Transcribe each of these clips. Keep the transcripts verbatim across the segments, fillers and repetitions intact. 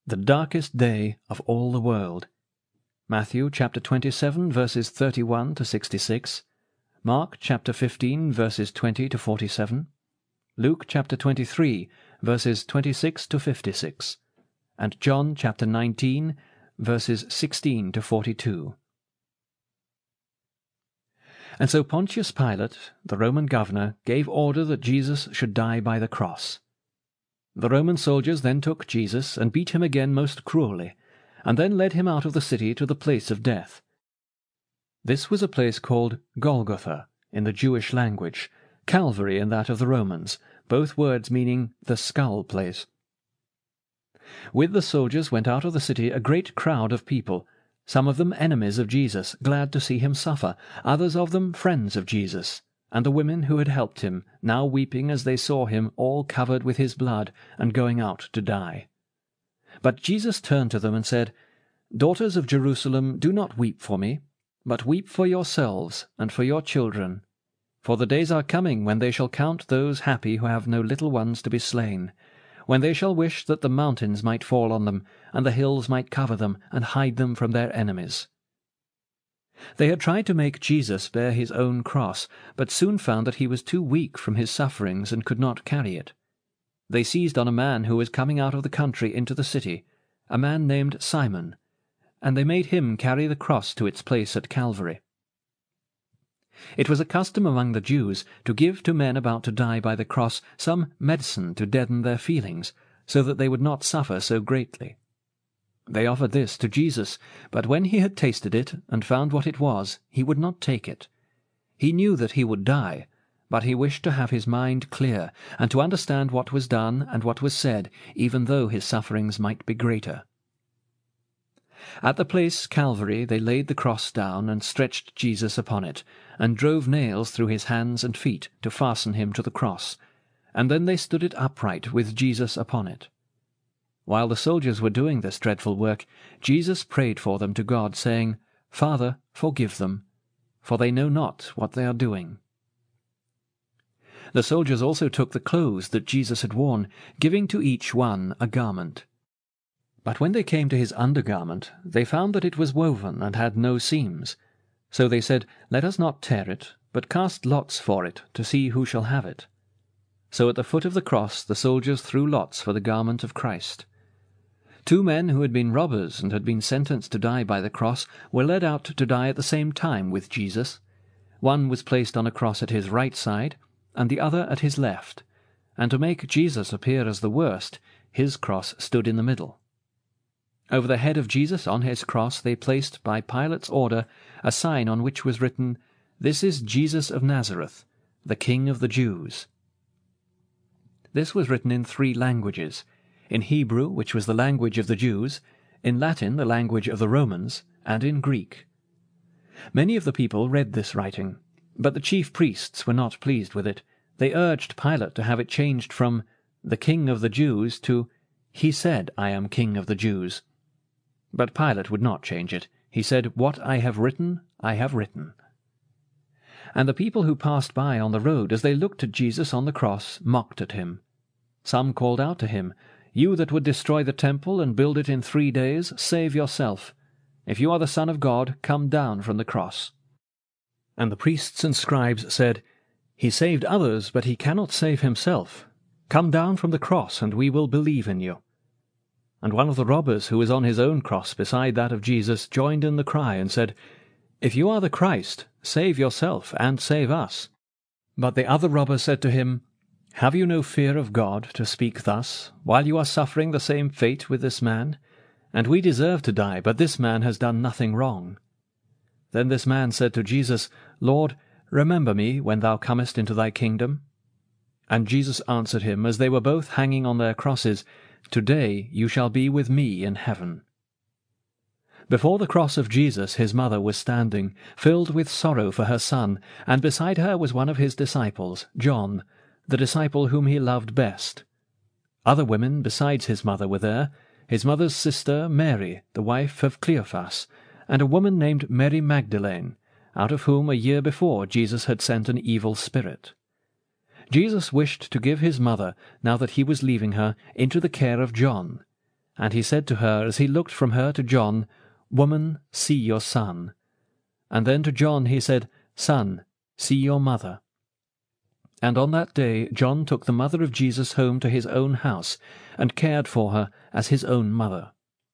the darkest day of all the world. Matthew chapter twenty-seven, verses thirty-one to sixty-six, Mark chapter fifteen, verses twenty to forty-seven, Luke chapter twenty-three, verses twenty-six to fifty-six, and John chapter nineteen, verses sixteen to forty-two. And so Pontius Pilate, the Roman governor, gave order that Jesus should die by the cross. The Roman soldiers then took Jesus and beat him again most cruelly, and then led him out of the city to the place of death. This was a place called Golgotha in the Jewish language, Calvary in that of the Romans, both words meaning the skull place. With the soldiers went out of the city a great crowd of people, some of them enemies of Jesus, glad to see him suffer, others of them friends of Jesus, and the women who had helped him, now weeping as they saw him all covered with his blood and going out to die. But Jesus turned to them and said, "Daughters of Jerusalem, do not weep for me, but weep for yourselves and for your children. For the days are coming when they shall count those happy who have no little ones to be slain, when they shall wish that the mountains might fall on them, and the hills might cover them, and hide them from their enemies." They had tried to make Jesus bear his own cross, but soon found that he was too weak from his sufferings and could not carry it. They seized on a man who was coming out of the country into the city, a man named Simon, and they made him carry the cross to its place at Calvary. It was a custom among the Jews to give to men about to die by the cross some medicine to deaden their feelings, so that they would not suffer so greatly. They offered this to Jesus, but when he had tasted it and found what it was, he would not take it. He knew that he would die, but he wished to have his mind clear, and to understand what was done and what was said, even though his sufferings might be greater. At the place Calvary they laid the cross down and stretched Jesus upon it, and drove nails through his hands and feet to fasten him to the cross, and then they stood it upright with Jesus upon it. While the soldiers were doing this dreadful work, Jesus prayed for them to God, saying, "Father, forgive them, for they know not what they are doing." The soldiers also took the clothes that Jesus had worn, giving to each one a garment. But when they came to his undergarment, they found that it was woven and had no seams. So they said, "Let us not tear it, but cast lots for it, to see who shall have it." So at the foot of the cross the soldiers threw lots for the garment of Christ. Two men who had been robbers and had been sentenced to die by the cross were led out to die at the same time with Jesus. One was placed on a cross at his right side, and the other at his left, and to make Jesus appear as the worst, his cross stood in the middle. Over the head of Jesus on his cross they placed, by Pilate's order, a sign on which was written, "This is Jesus of Nazareth, the King of the Jews." This was written in three languages, in Hebrew, which was the language of the Jews, in Latin, the language of the Romans, and in Greek. Many of the people read this writing, but the chief priests were not pleased with it. They urged Pilate to have it changed from "the King of the Jews" to "He said, I am King of the Jews." But Pilate would not change it. He said, "What I have written, I have written." And the people who passed by on the road, as they looked at Jesus on the cross, mocked at him. Some called out to him, "You that would destroy the temple and build it in three days, save yourself. If you are the Son of God, come down from the cross." And the priests and scribes said, "He saved others, but he cannot save himself. Come down from the cross, and we will believe in you." And one of the robbers who was on his own cross beside that of Jesus joined in the cry and said, "If you are the Christ, save yourself and save us." But the other robber said to him, "Have you no fear of God to speak thus, while you are suffering the same fate with this man? And we deserve to die, but this man has done nothing wrong." Then this man said to Jesus, "Lord, remember me when thou comest into thy kingdom." And Jesus answered him, as they were both hanging on their crosses, "Today you shall be with me in heaven." Before the cross of Jesus his mother was standing, filled with sorrow for her son, and beside her was one of his disciples, John, the disciple whom he loved best. Other women besides his mother were there, his mother's sister Mary, the wife of Cleophas, and a woman named Mary Magdalene, out of whom a year before Jesus had sent an evil spirit. Jesus wished to give his mother, now that he was leaving her, into the care of John, And he said to her, as he looked from her to John, Woman, see your son. And then to John he said, Son, see your mother. And on that day John took the mother of Jesus home to his own house, and cared for her as his own mother.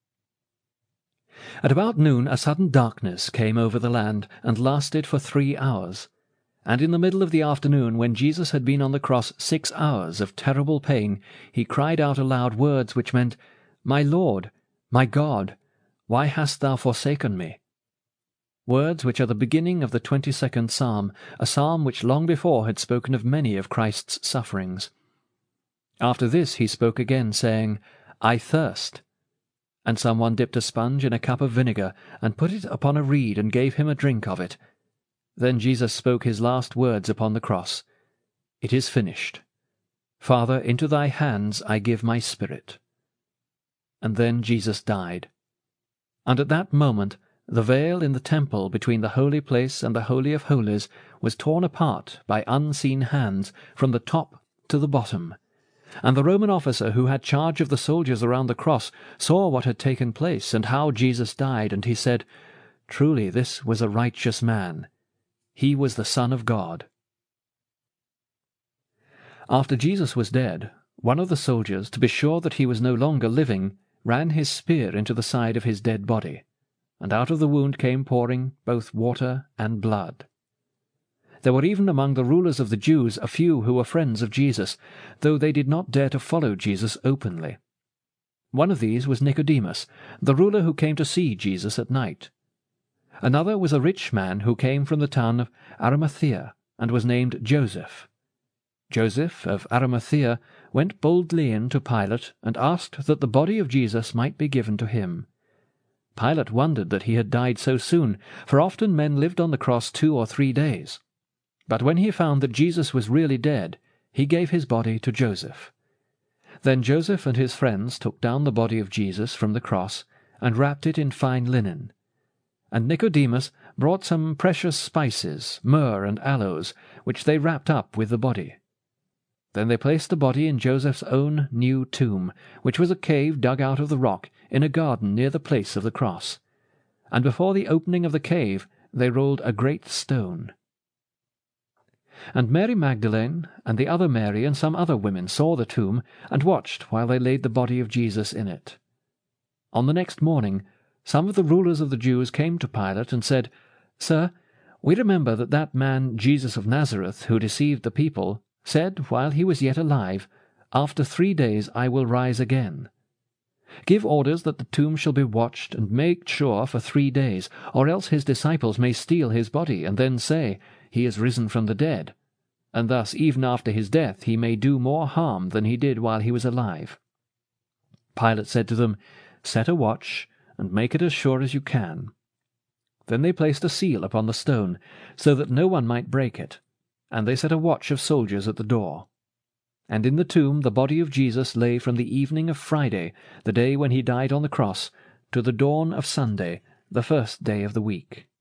At about noon a sudden darkness came over the land, and lasted for three hours. And in the middle of the afternoon, when Jesus had been on the cross six hours of terrible pain, he cried out aloud words which meant, My Lord, my God, why hast thou forsaken me? Words which are the beginning of the twenty-second Psalm, a psalm which long before had spoken of many of Christ's sufferings. After this he spoke again, saying, I thirst. And someone dipped a sponge in a cup of vinegar, and put it upon a reed, and gave him a drink of it. Then Jesus spoke his last words upon the cross, It is finished. Father, into thy hands I give my spirit. And then Jesus died. And at that moment the veil in the temple between the holy place and the Holy of Holies was torn apart by unseen hands from the top to the bottom. And the Roman officer who had charge of the soldiers around the cross saw what had taken place, and how Jesus died, and he said, Truly this was a righteous man. He was the Son of God. After Jesus was dead, one of the soldiers, to be sure that he was no longer living, ran his spear into the side of his dead body, and out of the wound came pouring both water and blood. There were even among the rulers of the Jews a few who were friends of Jesus, though they did not dare to follow Jesus openly. One of these was Nicodemus, the ruler who came to see Jesus at night. Another was a rich man who came from the town of Arimathea, and was named Joseph. Joseph of Arimathea went boldly in to Pilate, and asked that the body of Jesus might be given to him. Pilate wondered that he had died so soon, for often men lived on the cross two or three days. But when he found that Jesus was really dead, he gave his body to Joseph. Then Joseph and his friends took down the body of Jesus from the cross, and wrapped it in fine linen. And Nicodemus brought some precious spices, myrrh and aloes, which they wrapped up with the body. Then they placed the body in Joseph's own new tomb, which was a cave dug out of the rock in a garden near the place of the cross. And before the opening of the cave they rolled a great stone. And Mary Magdalene and the other Mary and some other women saw the tomb, and watched while they laid the body of Jesus in it. On the next morning some of the rulers of the Jews came to Pilate and said, Sir, we remember that that man Jesus of Nazareth, who deceived the people, said while he was yet alive, After three days I will rise again. Give orders that the tomb shall be watched and made sure for three days, or else his disciples may steal his body, and then say, He is risen from the dead. And thus even after his death he may do more harm than he did while he was alive. Pilate said to them, Set a watch, and make it as sure as you can. Then they placed a seal upon the stone, so that no one might break it, and they set a watch of soldiers at the door. And in the tomb the body of Jesus lay from the evening of Friday, the day when he died on the cross, to the dawn of Sunday, the first day of the week.